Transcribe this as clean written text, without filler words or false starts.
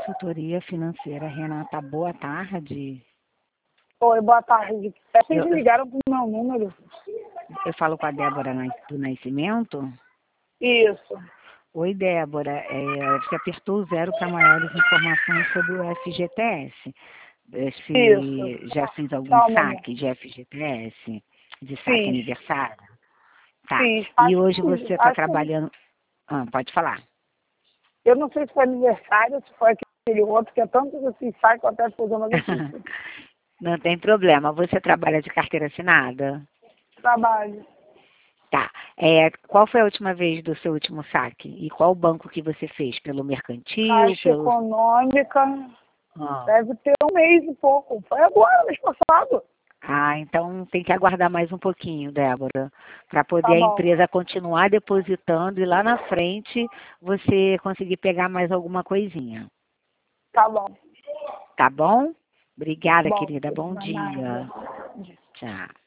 Consultoria Financeira. Renata, boa tarde. Oi, boa tarde. Vocês Eu- ligaram pro meu número? Eu falo com a Débora do Nascimento. Isso. Oi, Débora. Você apertou o 0 para maiores informações sobre o FGTS. Isso. Já fez algum Calma, amor. saque de FGTS? De saque Fiz. aniversário? Tá. Fiz. E Acho hoje que, você está acho que, trabalhando... Pode falar. eu não sei se foi aniversário, se foi aquele outro, que é tanto que eu fiz saco, eu até fui uma vez. Não tem problema. Você trabalha de carteira assinada? Trabalho. Tá. Qual foi a última vez do seu último saque? E qual banco que você fez? Pelo mercantil? Caixa Econômica, Ah. deve ter um mês e pouco. Foi agora, mês passado. Então tem que aguardar mais um pouquinho, Débora, para poder Tá a bom. empresa continuar depositando e lá na frente você conseguir pegar mais alguma coisinha. Tá bom. Tá bom? Obrigada, Bom, querida. Bom não é nada. dia. Tchau.